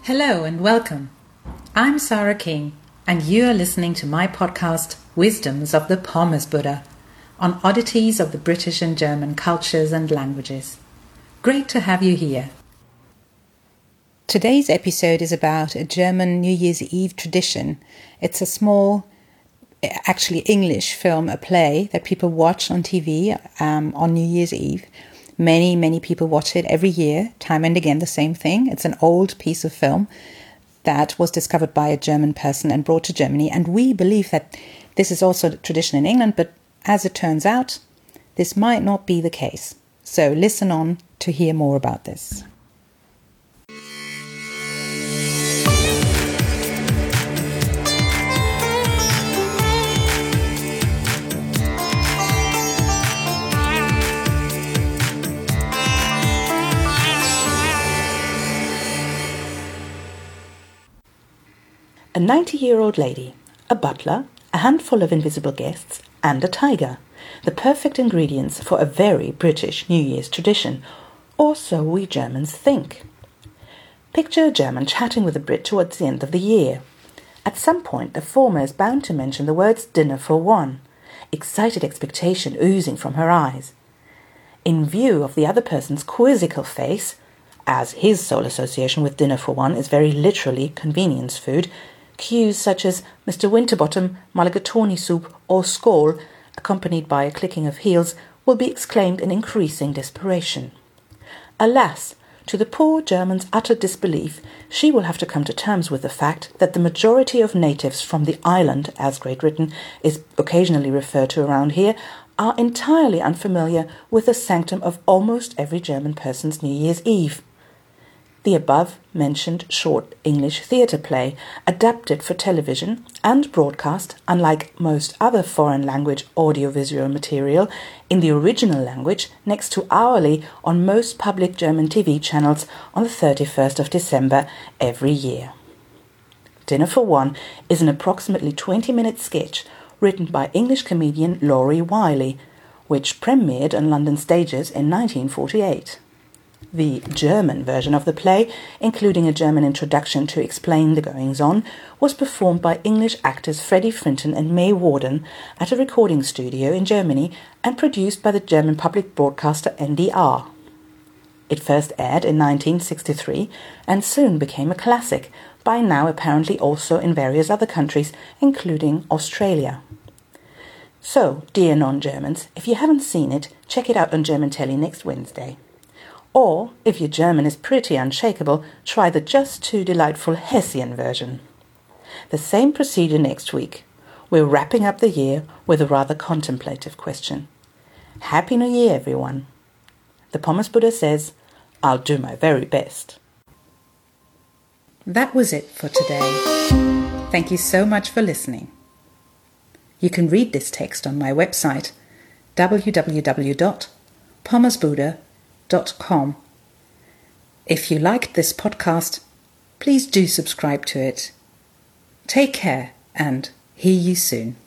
Hello and welcome. I'm Sarah King, and you are listening to my podcast, Wisdoms of the Pommes Buddha, on oddities of the British and German cultures and languages. Great to have you here. Today's episode is about a German New Year's Eve tradition. It's a small, actually English film, a play that people watch on TV on New Year's Eve. Many people watch it every year, time and again, the same thing. It's an old piece of film that was discovered by a German person and brought to Germany. And we believe that this is also a tradition in England, but as it turns out, this might not be the case. So listen on to hear more about this. A 90-year-old lady, a butler, a handful of invisible guests, and a tiger. The perfect ingredients for a very British New Year's tradition, or so we Germans think. Picture a German chatting with a Brit towards the end of the year. At some point, the former is bound to mention the words dinner for one, excited expectation oozing from her eyes. In view of the other person's quizzical face, as his sole association with dinner for one is very literally convenience food, cues such as Mr. Winterbottom, mulligatawny soup, or skål, accompanied by a clicking of heels, will be exclaimed in increasing desperation. Alas, to the poor German's utter disbelief, she will have to come to terms with the fact that the majority of natives from the island, as Great Britain is occasionally referred to around here, are entirely unfamiliar with the sanctum of almost every German person's New Year's Eve. The above-mentioned short English theatre play, adapted for television and broadcast, unlike most other foreign language audiovisual material, in the original language next to hourly on most public German TV channels on the 31st of December every year. Dinner for One is an approximately 20-minute sketch written by English comedian Laurie Wiley, which premiered on London stages in 1948. The German version of the play, including a German introduction to explain the goings-on, was performed by English actors Freddie Frinton and May Warden at a recording studio in Germany and produced by the German public broadcaster NDR. It first aired in 1963 and soon became a classic, by now apparently also in various other countries, including Australia. So, dear non-Germans, if you haven't seen it, check it out on German telly next Wednesday. Or, if your German is pretty unshakable, try the just too delightful Hessian version. The same procedure next week. We're wrapping up the year with a rather contemplative question. Happy New Year, everyone. The Pommes Buddha says, I'll do my very best. That was it for today. Thank you so much for listening. You can read this text on my website, www.pommesbuddha.com. If you liked this podcast, please do subscribe to it. Take care and hear you soon.